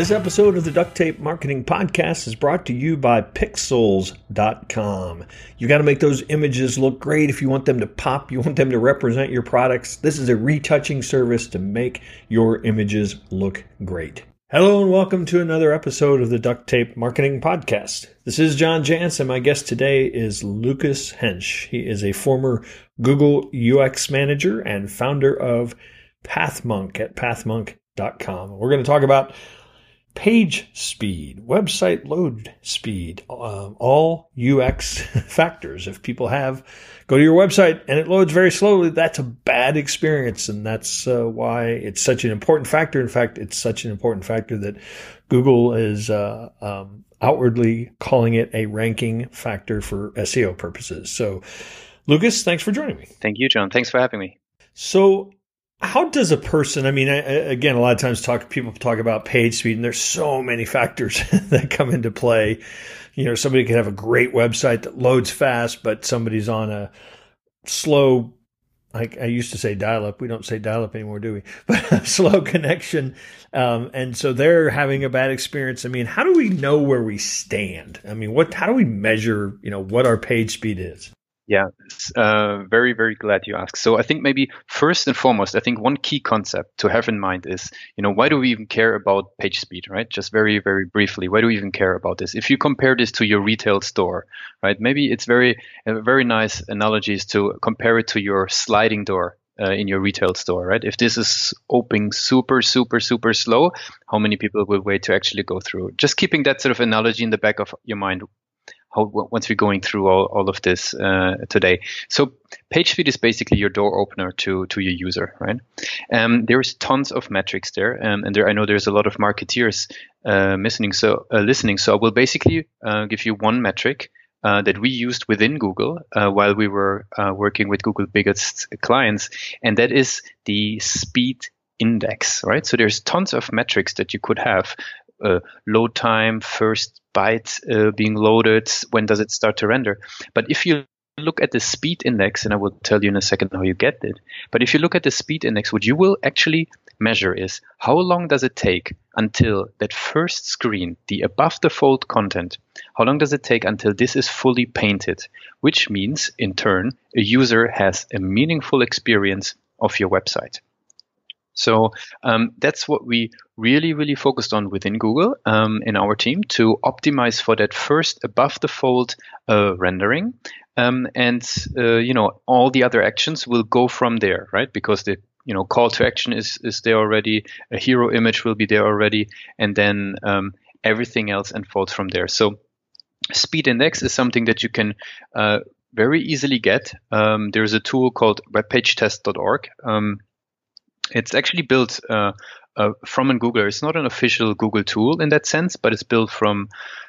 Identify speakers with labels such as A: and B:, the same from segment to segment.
A: This episode of the Duct Tape Marketing Podcast is brought to you by Pixels.com. You got to make those images look great if you want them to pop, you want them to represent your products. This is a retouching service to make your images look great. Hello and welcome to another episode of the Duct Tape Marketing Podcast. This is John Jantsch and my guest today is Lucas Hensch. He is a former Google UX manager and founder of PathMonk at pathmonk.com. We're going to talk about page speed, website load speed, all UX factors. If people go to your website and it loads very slowly, that's a bad experience. And that's why it's such an important factor. In fact, it's such an important factor that Google is outwardly calling it a ranking factor for SEO purposes. So, Lucas, thanks for joining me.
B: Thank you, John. Thanks for having me.
A: So, how does a person, again, a lot of times people talk about page speed, and there's so many factors that come into play. You know, somebody could have a great website that loads fast, but somebody's on a slow, I used to say dial-up. We don't say dial-up anymore, do we? But a slow connection. And so they're having a bad experience. I mean, how do we know where we stand? I mean, how do we measure, what our page speed is?
B: Yeah, very, very glad you asked. So I think maybe first and foremost, I think one key concept to have in mind is, why do we even care about page speed, right? Just very, very briefly, why do we even care about this? If you compare this to your retail store, right? Maybe it's a very nice analogy is to compare it to your sliding door in your retail store, right? If this is opening super, super, super slow, how many people will wait to actually go through? Just keeping that sort of analogy in the back of your mind once we're going through all of this today. So page speed is basically your door opener to your user, right? There's tons of metrics there, and I know there's a lot of marketeers listening. So I will basically give you one metric that we used within Google while we were working with Google's biggest clients, and that is the speed index, right? So there's tons of metrics that you could have. Load time, first byte being loaded, when does it start to render? But if you look at the speed index, and I will tell you in a second how you get it, but if you look at the speed index, what you will actually measure is how long does it take until that first screen, the above the fold content, how long does it take until this is fully painted, which means in turn, a user has a meaningful experience of your website. So that's what we really, really focused on within Google in our team to optimize for that first above the fold rendering. And all the other actions will go from there, right? Because the call to action is there already. A hero image will be there already. And then everything else unfolds from there. So speed index is something that you can very easily get. There's a tool called webpagetest.org. It's actually built from in Google. It's not an official Google tool in that sense, but it's built from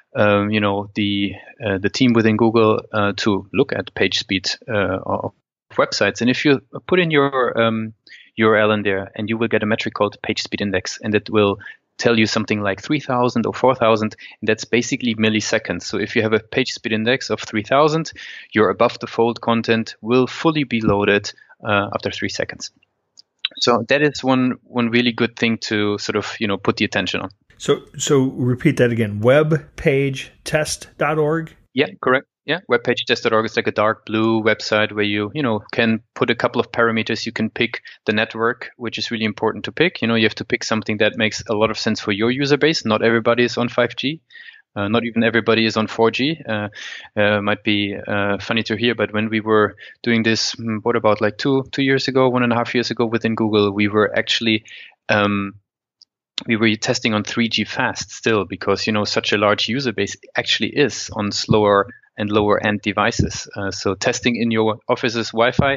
B: the team within Google to look at page speed of websites. And if you put in your URL in there, and you will get a metric called page speed index, and it will tell you something like 3,000 or 4,000, and that's basically milliseconds. So if you have a page speed index of 3,000, your above the fold content will fully be loaded after 3 seconds. So that is one really good thing to sort of, put the attention on.
A: So repeat that again, webpagetest.org?
B: Yeah, correct. Yeah, webpagetest.org is like a dark blue website where you can put a couple of parameters. You can pick the network, which is really important to pick. You have to pick something that makes a lot of sense for your user base. Not everybody is on 5G. Not even everybody is on 4G. Might be funny to hear, but when we were doing this, what about like 2 years ago, 1.5 years ago within Google, we were actually testing on 3G fast still because such a large user base actually is on slower and lower end devices. So testing in your office's Wi-Fi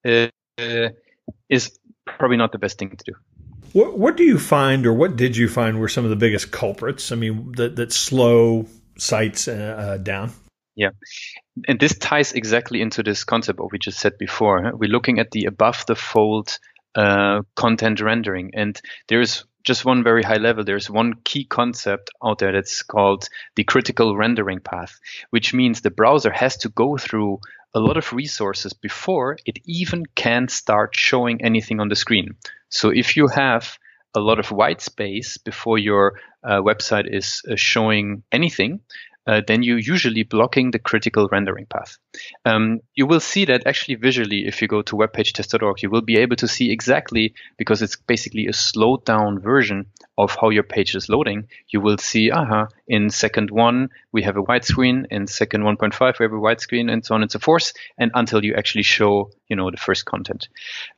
B: is probably not the best thing to do.
A: What do you find, or what did you find were some of the biggest culprits? I mean, that slow sites down?
B: Yeah. And this ties exactly into this concept what we just said before. We're looking at the above the fold content rendering. And there's just one very high level. There's one key concept out there that's called the critical rendering path, which means the browser has to go through a lot of resources before it even can start showing anything on the screen. So if you have a lot of white space before your website is showing anything, then you're usually blocking the critical rendering path. You will see that actually visually if you go to webpagetest.org, you will be able to see exactly, because it's basically a slowed down version of how your page is loading. You will see, in second 1, we have a white screen, in second 1.5, we have a white screen, and so on and so forth, and until you actually show, the first content.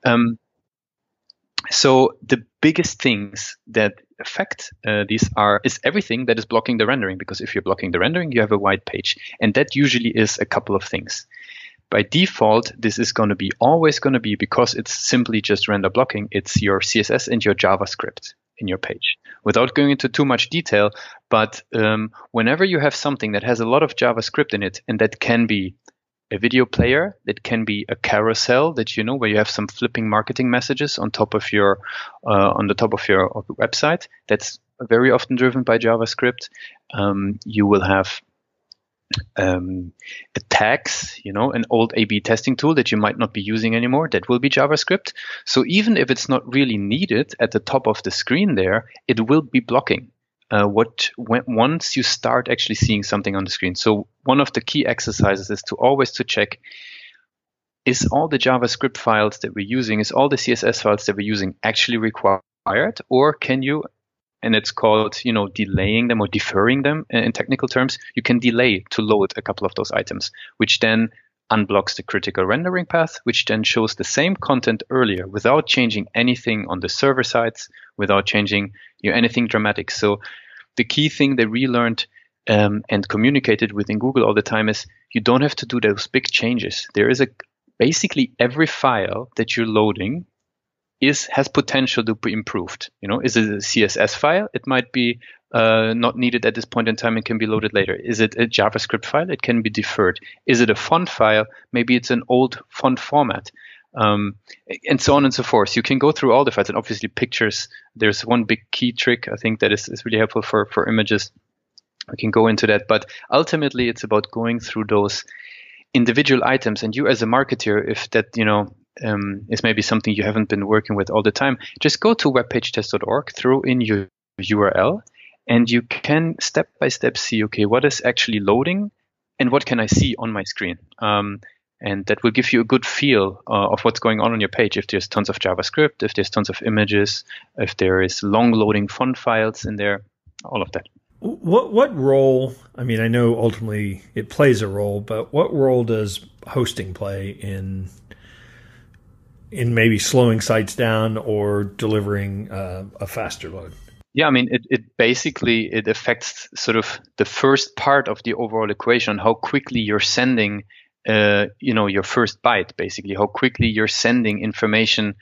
B: So the biggest things that affect is everything that is blocking the rendering, because if you're blocking the rendering, you have a white page, and that usually is a couple of things. By default, this is always going to be, because it's simply just render blocking, it's your CSS and your JavaScript in your page. Without going into too much detail, but whenever you have something that has a lot of JavaScript in it, and that can be a video player, that can be a carousel that where you have some flipping marketing messages on top of your website. That's very often driven by JavaScript. You will have tags, an old A/B testing tool that you might not be using anymore. That will be JavaScript. So even if it's not really needed at the top of the screen there, it will be blocking. Once you start actually seeing something on the screen. So one of the key exercises is to always check, is all the JavaScript files that we're using, is all the CSS files that we're using actually required, or can you, and it's called, delaying them or deferring them in technical terms, you can delay to load a couple of those items, which then unblocks the critical rendering path, which then shows the same content earlier without changing anything on the server sides, without changing anything dramatic. So the key thing that we learned and communicated within Google all the time is you don't have to do those big changes. There is basically every file that you're loading has potential to be improved. Is it a CSS file? It might be not needed at this point in time and can be loaded later. Is it a JavaScript file? It can be deferred. Is it a font file? Maybe it's an old font format. And so on and so forth. You can go through all the files, and obviously pictures. There's one big key trick I think that is really helpful for images. We can go into that, but ultimately it's about going through those individual items. And you as a marketer, if that is maybe something you haven't been working with all the time, just go to webpagetest.org, throw in your URL, and you can step by step see, okay, what is actually loading and what can I see on my screen? And that will give you a good feel of what's going on your page. If there's tons of JavaScript, if there's tons of images, if there is long loading font files in there, all of that.
A: What role, I mean, I know ultimately it plays a role, but what role does hosting play in maybe slowing sites down or delivering a faster load?
B: Yeah, I mean, it basically affects sort of the first part of the overall equation, how quickly you're sending your first byte, basically, how quickly you're sending information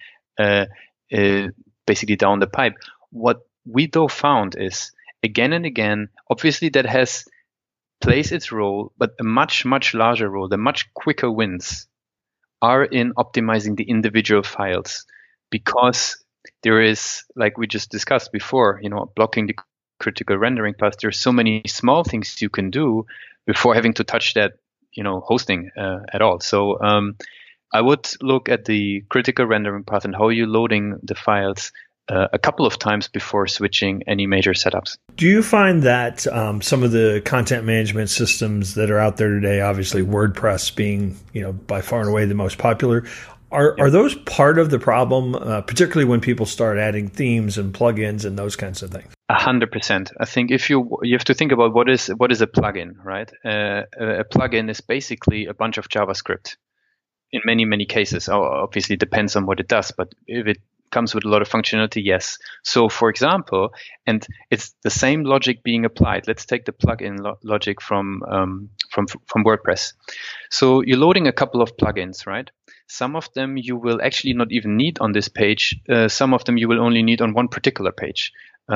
B: basically down the pipe. What we though found is, again and again, obviously that plays its role, but a much, much larger role, the much quicker wins are in optimizing the individual files, because there is, like we just discussed before, blocking the critical rendering path. There's so many small things you can do before having to touch that hosting at all. So I would look at the critical rendering path and how you're loading the files a couple of times before switching any major setups.
A: Do you find that some of the content management systems that are out there today, obviously WordPress being by far and away the most popular, are those part of the problem, particularly when people start adding themes and plugins and those kinds of things?
B: 100%. I think if you have to think about what is a plugin, right? A plugin is basically a bunch of JavaScript. In many, many cases, obviously it depends on what it does, but if it comes with a lot of functionality, yes. So for example, and it's the same logic being applied. Let's take the plugin logic from WordPress. So you're loading a couple of plugins, right? Some of them you will actually not even need on this page. Some of them you will only need on one particular page.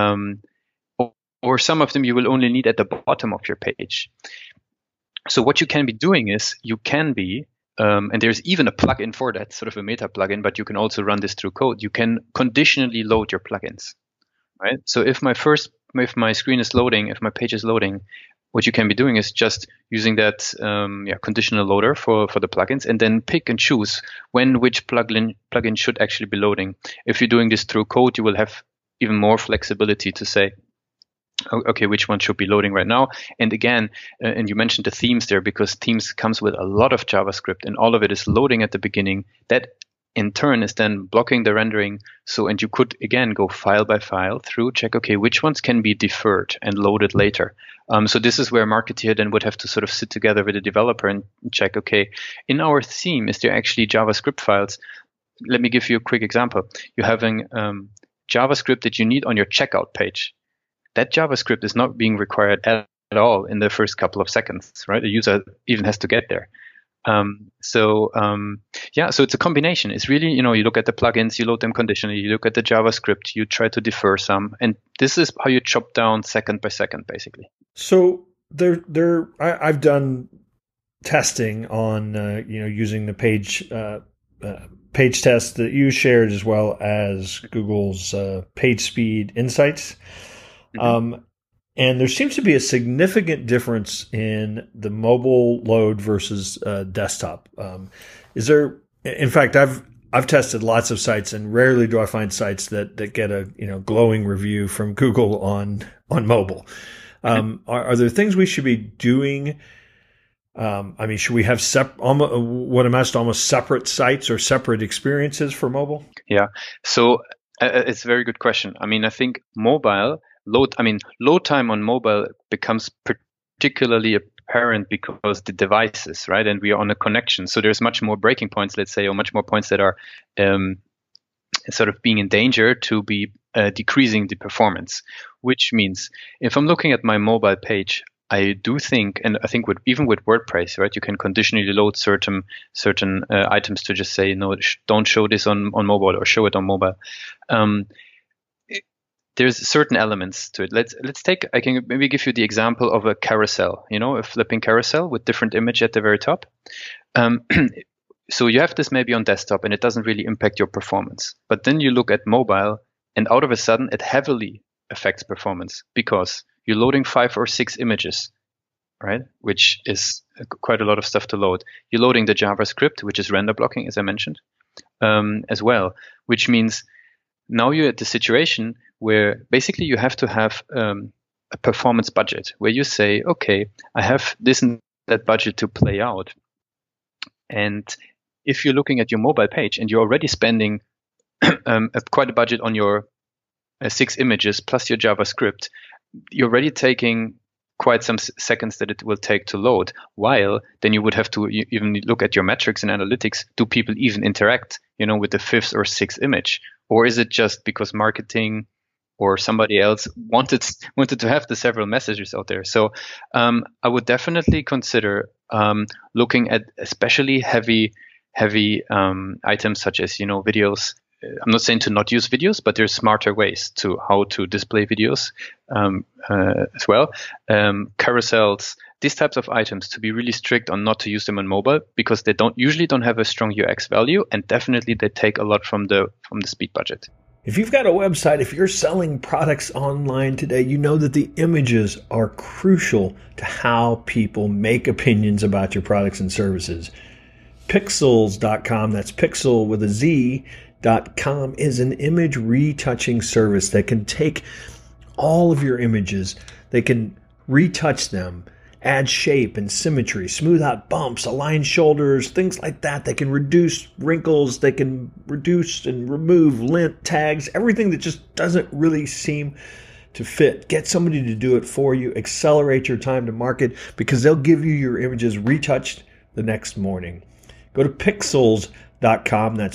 B: Or some of them you will only need at the bottom of your page. So what you can be doing is you can be, and there's even a plugin for that, sort of a meta plugin, but you can also run this through code. You can conditionally load your plugins, right? So if my screen is loading, if my page is loading, what you can be doing is just using that conditional loader for the plugins, and then pick and choose when which plugin should actually be loading. If you're doing this through code, you will have even more flexibility to say, okay, which one should be loading right now? And again, and you mentioned the themes there, because themes comes with a lot of JavaScript and all of it is loading at the beginning. That in turn is then blocking the rendering. So, and you could again go file by file through, check, okay, which ones can be deferred and loaded later. So this is where Marketeer then would have to sort of sit together with the developer and check, okay, in our theme, is there actually JavaScript files? Let me give you a quick example. You're having JavaScript that you need on your checkout page. That JavaScript is not being required at all in the first couple of seconds, right? The user even has to get there. So it's a combination. It's really, you look at the plugins, you load them conditionally, you look at the JavaScript, you try to defer some, and this is how you chop down second by second, basically.
A: So I've done testing on, using the page test that you shared, as well as Google's Page Speed Insights. Mm-hmm. And there seems to be a significant difference in the mobile load versus desktop. Is there? In fact, I've tested lots of sites, and rarely do I find sites that get a glowing review from Google on mobile. Are there things we should be doing? Should we have what amounts to almost separate sites or separate experiences for mobile?
B: Yeah. So it's a very good question. I think mobile. Load time on mobile becomes particularly apparent because the devices, right? And we are on a connection. So there's much more breaking points, let's say, or much more points that are sort of being in danger to be decreasing the performance, which means if I'm looking at my mobile page, I do think, and I think even with WordPress, right, you can conditionally load certain items to just say, no, don't show this on mobile or show it on mobile. There's certain elements to it. Let's take, I can maybe give you the example of a carousel, a flipping carousel with different image at the very top. So you have this maybe on desktop and it doesn't really impact your performance. But then you look at mobile and out of a sudden it heavily affects performance because you're loading 5 or 6 images, right? Which is quite a lot of stuff to load. You're loading the JavaScript, which is render blocking, as I mentioned, as well, which means now you're at the situation where basically you have to have a performance budget where you say, okay, I have this and that budget to play out. And if you're looking at your mobile page and you're already spending quite a budget on your 6 images plus your JavaScript, you're already taking quite some seconds that it will take to load, while then you would have to even look at your metrics and analytics. Do people even interact, with the 5th or 6th image? Or is it just because marketing or somebody else wanted to have the several messages out there? So I would definitely consider looking at especially heavy items such as videos. I'm not saying to not use videos, but there's smarter ways to how to display videos as well. Carousels, these types of items, to be really strict on not to use them on mobile because they usually don't have a strong UX value, and definitely they take a lot from the speed budget.
A: If you've got a website, if you're selling products online today, you know that the images are crucial to how people make opinions about your products and services. Pexels.com, that's Pexel with a Z.com, is an image retouching service that can take all of your images, they can retouch them, add shape and symmetry, smooth out bumps, align shoulders, things like that. They can reduce wrinkles, they can reduce and remove lint tags, everything that just doesn't really seem to fit. Get somebody to do it for you. Accelerate your time to market because they'll give you your images retouched the next morning. Go to Pexels.com, that's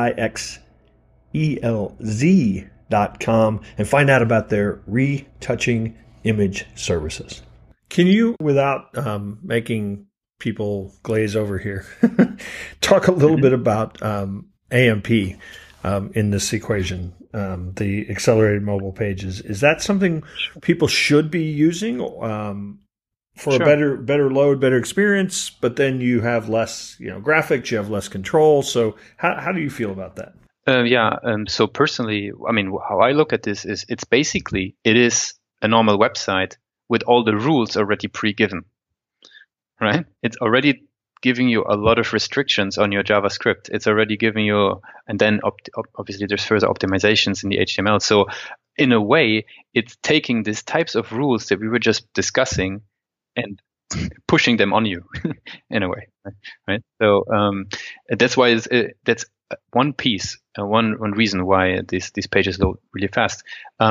A: Pixelz.com, and find out about their retouching image services. Can you, without making people glaze over here, talk a little bit about AMP in this equation, the accelerated mobile pages? Is that something people should be using for a better load, better experience? But then you have less, graphics, you have less control. So how do you feel about that?
B: So personally, how I look at this is it is a normal website with all the rules already pre-given, right? It's already giving you a lot of restrictions on your JavaScript. It's already giving you, and then obviously there's further optimizations in the HTML. So in a way, it's taking these types of rules that we were just discussing and pushing them on you in a way, right? So that's why that's one piece, one reason why these pages load really fast.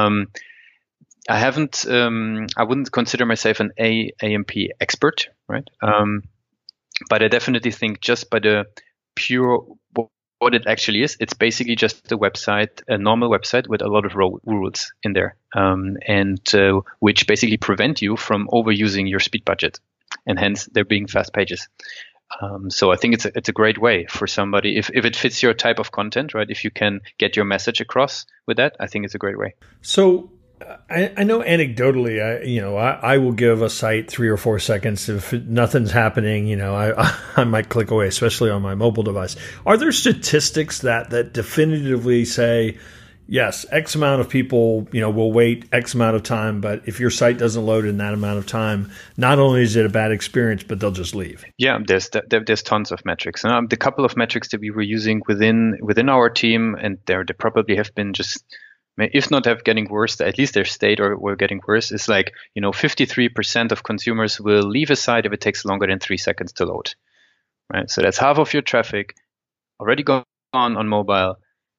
B: I wouldn't consider myself an AMP expert, right? But I definitely think just by the pure what it actually is, it's basically just a website, a normal website with a lot of rules in there, and which basically prevent you from overusing your speed budget, and hence they're being fast pages. So I think it's a great way for somebody if it fits your type of content, right? If you can get your message across with that, I think it's a great way.
A: So I know anecdotally, I will give a site 3 or 4 seconds. If nothing's happening, I might click away, especially on my mobile device. Are there statistics that definitively say, yes, X amount of people, will wait X amount of time, but if your site doesn't load in that amount of time, not only is it a bad experience, but they'll just leave?
B: Yeah, there's tons of metrics. The couple of metrics that we were using within our team, and they probably have been just, if not have getting worse, at least their state or were getting worse, is like, 53% of consumers will leave a site if it takes longer than 3 seconds to load, right? So that's half of your traffic already gone on mobile,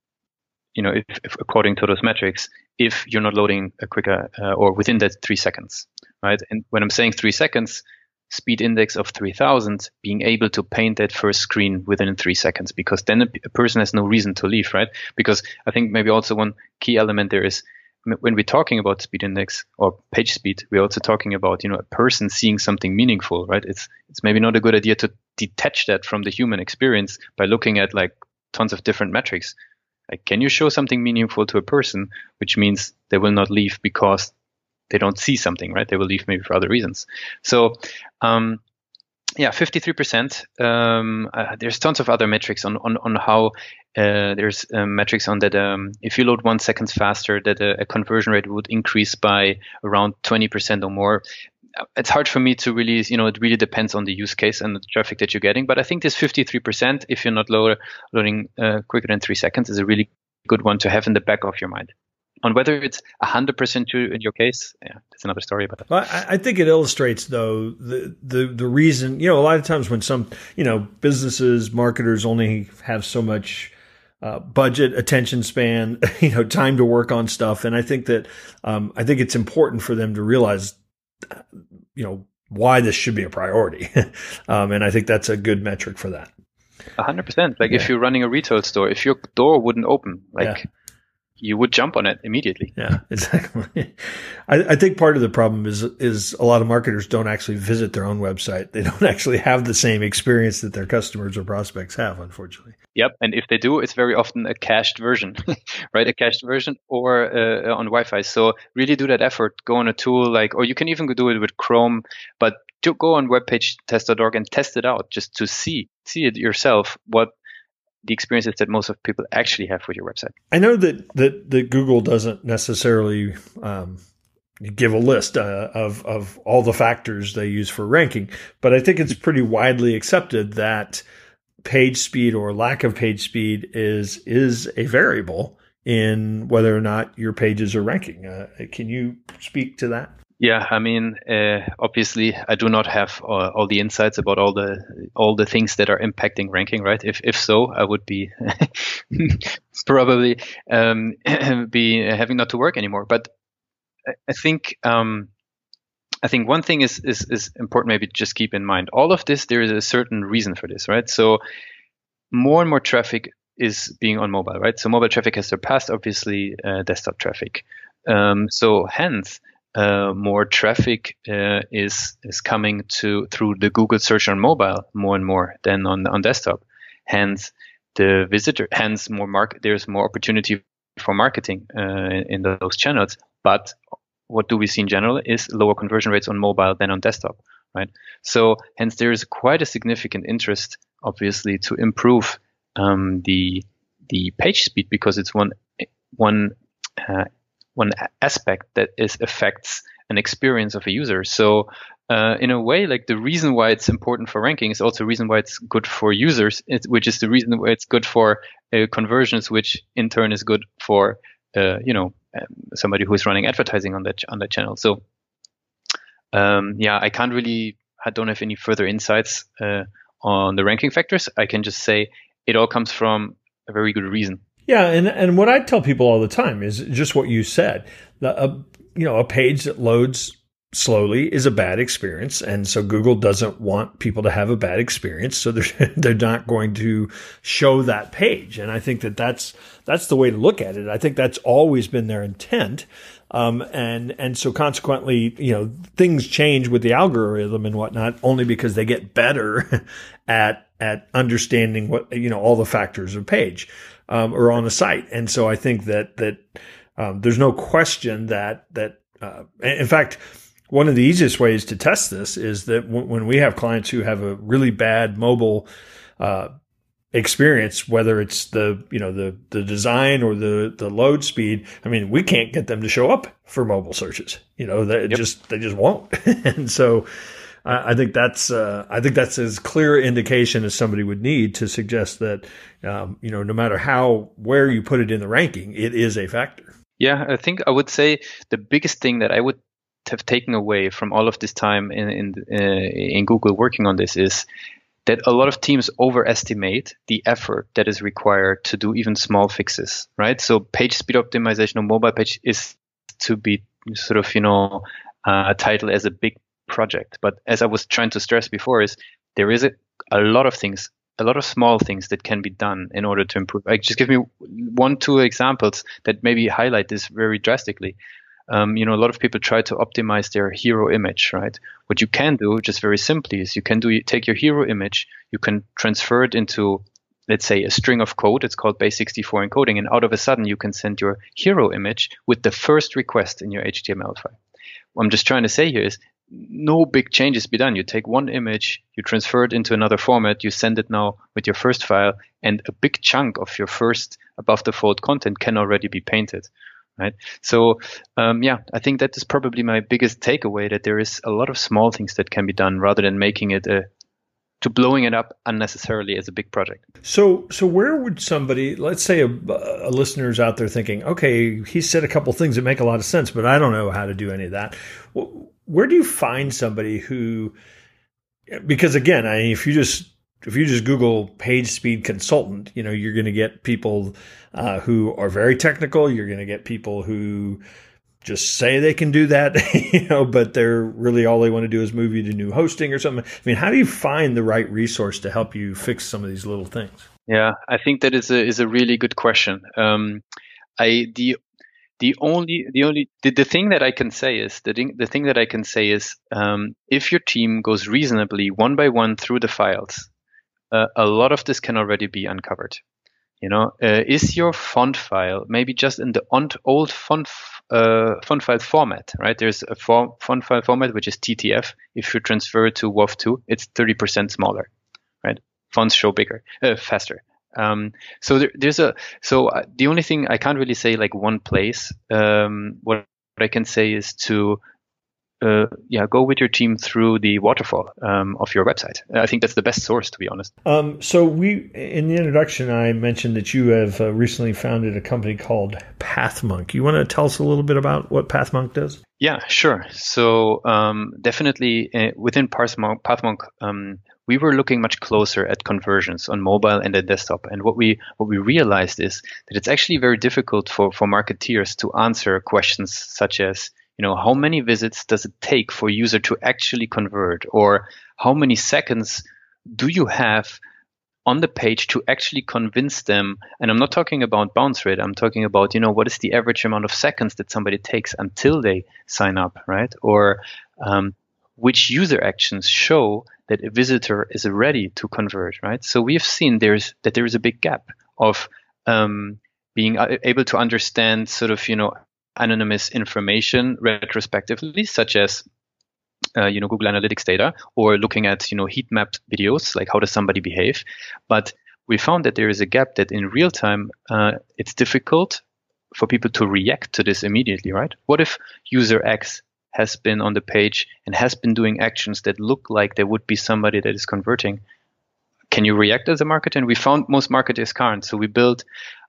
B: if according to those metrics, if you're not loading a quicker or within that 3 seconds, right? And when I'm saying 3 seconds, speed index of 3000, being able to paint that first screen within 3 seconds, because then a person has no reason to leave, right? Because I think maybe also one key element there is when we're talking about speed index or page speed, we're also talking about, a person seeing something meaningful, right? It's maybe not a good idea to detach that from the human experience by looking at like tons of different metrics. Like, can you show something meaningful to a person, which means they will not leave because they don't see something, right? They will leave maybe for other reasons. So, 53%. There's tons of other metrics on how there's metrics on that. If you load 1 second faster, that a conversion rate would increase by around 20% or more. It's hard for me to really, it really depends on the use case and the traffic that you're getting. But I think this 53%, if you're not loading quicker than 3 seconds, is a really good one to have in the back of your mind. On whether it's 100% true in your case, that's another story. But
A: I think it illustrates, though, the reason. A lot of times when some businesses, marketers only have so much budget, attention span, time to work on stuff, and I think that I think it's important for them to realize, why this should be a priority, and I think that's a good metric for that.
B: 100%. Like if you're running a retail store, if your door wouldn't open, you would jump on it immediately.
A: Yeah, exactly. I think part of the problem is a lot of marketers don't actually visit their own website. They don't actually have the same experience that their customers or prospects have, unfortunately.
B: Yep. And if they do, it's very often a cached version, right? A cached version or on Wi-Fi. So really do that effort. Go on a tool or you can even do it with Chrome, but to go on webpagetest.org and test it out just to see it yourself, what the experiences that most of people actually have with your website.
A: I know that Google doesn't necessarily give a list of all the factors they use for ranking, but I think it's pretty widely accepted that page speed or lack of page speed is a variable in whether or not your pages are ranking. Can you speak to that?
B: Yeah, I mean, obviously, I do not have all the insights about all the things that are impacting ranking, right? If so, I would be probably be having not to work anymore. But I think one thing is important. Maybe just keep in mind all of this. There is a certain reason for this, right? So more and more traffic is being on mobile, right? So mobile traffic has surpassed obviously desktop traffic. So hence. More traffic is coming through the Google search on mobile more and more than on desktop. Hence, there's more opportunity for marketing in those channels. But what do we see in general is lower conversion rates on mobile than on desktop, right? So hence there is quite a significant interest, obviously, to improve the page speed because it's one aspect that affects an experience of a user. So in a way, like the reason why it's important for ranking is also the reason why it's good for users, which is the reason why it's good for conversions, which in turn is good for somebody who's running advertising on that channel. So I don't have any further insights on the ranking factors. I can just say it all comes from a very good reason.
A: Yeah, and what I tell people all the time is just what you said. A page that loads slowly is a bad experience, and so Google doesn't want people to have a bad experience, so they're not going to show that page. And I think that's the way to look at it. I think that's always been their intent. And so consequently, things change with the algorithm and whatnot only because they get better at understanding what, all the factors of a page, or on a site. And so I think that there's no question that in fact, one of the easiest ways to test this is that when we have clients who have a really bad mobile, experience, whether it's the design or the load speed, I mean, we can't get them to show up for mobile searches. They just won't. And so I think that's as clear indication as somebody would need to suggest that, no matter where you put it in the ranking, it is a factor.
B: Yeah, I think I would say the biggest thing that I would have taken away from all of this time in Google working on this is that a lot of teams overestimate the effort that is required to do even small fixes, right? So page speed optimization on mobile page is to be sort of, titled as a big project. But as I was trying to stress before, is there is a lot of things, a lot of small things that can be done in order to improve. Just give me 1-2 examples that maybe highlight this very drastically. A lot of people try to optimize their hero image, right? What you can do, just very simply, is you take your hero image, you can transfer it into, let's say, a string of code. It's called base64 encoding, and out of a sudden, you can send your hero image with the first request in your HTML file. What I'm just trying to say here is no big changes be done. You take one image, you transfer it into another format, you send it now with your first file, and a big chunk of your first above the fold content can already be painted. Right. So, I think that is probably my biggest takeaway, that there is a lot of small things that can be done rather than making it to blowing it up unnecessarily as a big project.
A: So where would somebody, let's say a listener's out there thinking, okay, he said a couple things that make a lot of sense, but I don't know how to do any of that. Where do you find somebody who, because again, if you just Google page speed consultant, you're going to get people who are very technical. You're going to get people who just say they can do that, but they're really all they want to do is move you to new hosting or something. I mean, how do you find the right resource to help you fix some of these little things?
B: Yeah, I think that is a really good question. The thing that I can say is if your team goes reasonably one by one through the files, a lot of this can already be uncovered. Is your font file maybe just in the old font file format, right? There's a font file format which is TTF. If you transfer it to WOV2, it's 30% smaller, right? Fonts show faster. So the only thing I can't really say like one place. What I can say is to go with your team through the waterfall of your website. I think that's the best source, to be honest.
A: So in the introduction, I mentioned that you have recently founded a company called PathMonk. You want to tell us a little bit about what PathMonk does?
B: Yeah, sure. So definitely within PathMonk, we were looking much closer at conversions on mobile and at desktop. And what we realized is that it's actually very difficult for marketeers to answer questions such as, how many visits does it take for a user to actually convert? Or how many seconds do you have on the page to actually convince them? And I'm not talking about bounce rate. I'm talking about, what is the average amount of seconds that somebody takes until they sign up, right? Or which user actions show that a visitor is ready to convert, right? So we've seen there is a big gap of being able to understand sort of, anonymous information retrospectively, such as Google Analytics data, or looking at heat mapped videos, like how does somebody behave. But we found that there is a gap that in real time it's difficult for people to react to this immediately, right? What if user X has been on the page and has been doing actions that look like there would be somebody that is converting? Can you react as a marketer? And we found most marketers can't. So we built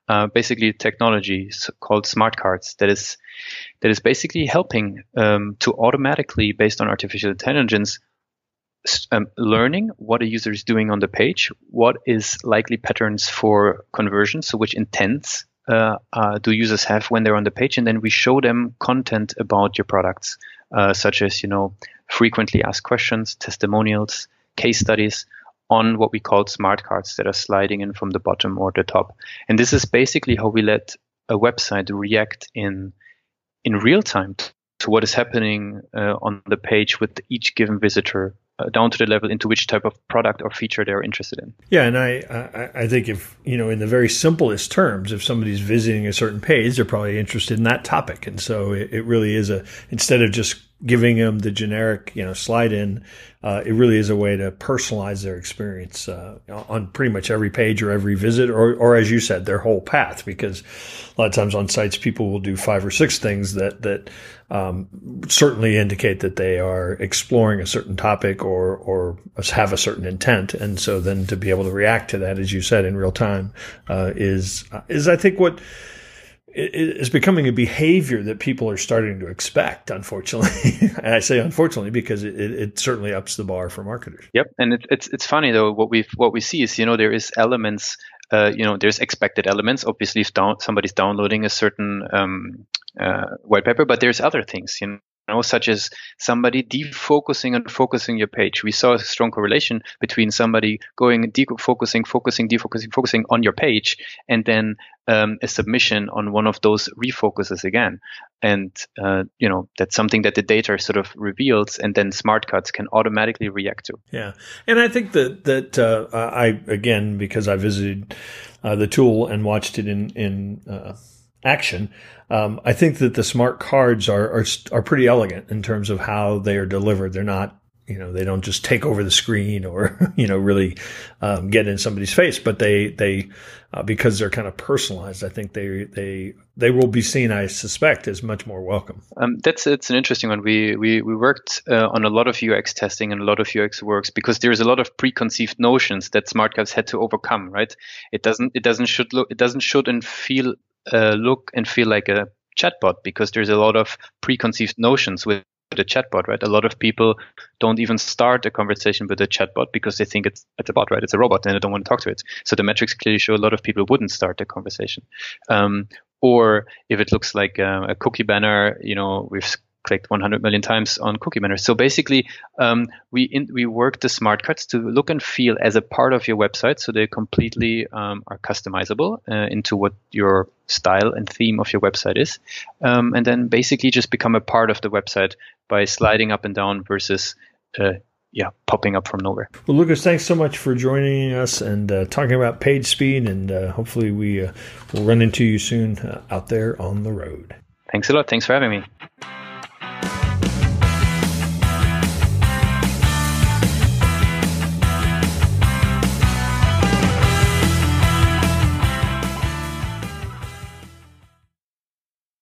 B: basically technology called smart cards that is basically helping to automatically, based on artificial intelligence, learning what a user is doing on the page, what is likely patterns for conversion, so which intents do users have when they're on the page, and then we show them content about your products, such as frequently asked questions, testimonials, case studies on what we call smart cards that are sliding in from the bottom or the top. And this is basically how we let a website react in real time to what is happening on the page with each given visitor, down to the level into which type of product or feature they're interested in.
A: Yeah, and I think if, in the very simplest terms, if somebody's visiting a certain page, they're probably interested in that topic. And so it really is instead of just giving them the generic, slide in, it really is a way to personalize their experience on pretty much every page or every visit, or as you said, their whole path. Because a lot of times on sites, people will do 5 or 6 things that certainly indicate that they are exploring a certain topic or have a certain intent. And so then to be able to react to that, as you said, in real time, is I think what is becoming a behavior that people are starting to expect, unfortunately. And I say unfortunately because it certainly ups the bar for marketers.
B: Yep, and it's funny though. What we see is there is elements. There's expected elements. Obviously, if somebody's downloading a certain white paper, but there's other things. Such as somebody defocusing and focusing your page. We saw a strong correlation between somebody going defocusing on your page, and then a submission on one of those refocuses again. And that's something that the data sort of reveals, and then smart cards can automatically react to.
A: Yeah, and I think that I, again, because I visited the tool and watched it in action, I think that the smart cards are pretty elegant in terms of how they are delivered. They're not, they don't just take over the screen or, really get in somebody's face, but they because they're kind of personalized, I think they will be seen, I suspect, as much more welcome.
B: It's an interesting one. We worked on a lot of UX testing and a lot of UX works because there's a lot of preconceived notions that smart cards had to overcome. Right? It should and feel look and feel like a chatbot because there's a lot of preconceived notions with the chatbot, right? A lot of people don't even start a conversation with a chatbot because they think it's a bot, right? It's a robot and they don't want to talk to it. So the metrics clearly show a lot of people wouldn't start the conversation. Or if it looks like a cookie banner, we've clicked 100 million times on cookie banners. So basically, we work the smart cards to look and feel as a part of your website, so they completely are customizable into what your style and theme of your website is, and then basically just become a part of the website by sliding up and down versus popping up from nowhere.
A: Well, Lucas, thanks so much for joining us and talking about page speed, and hopefully we will run into you soon out there on the road.
B: Thanks a lot. Thanks for having me.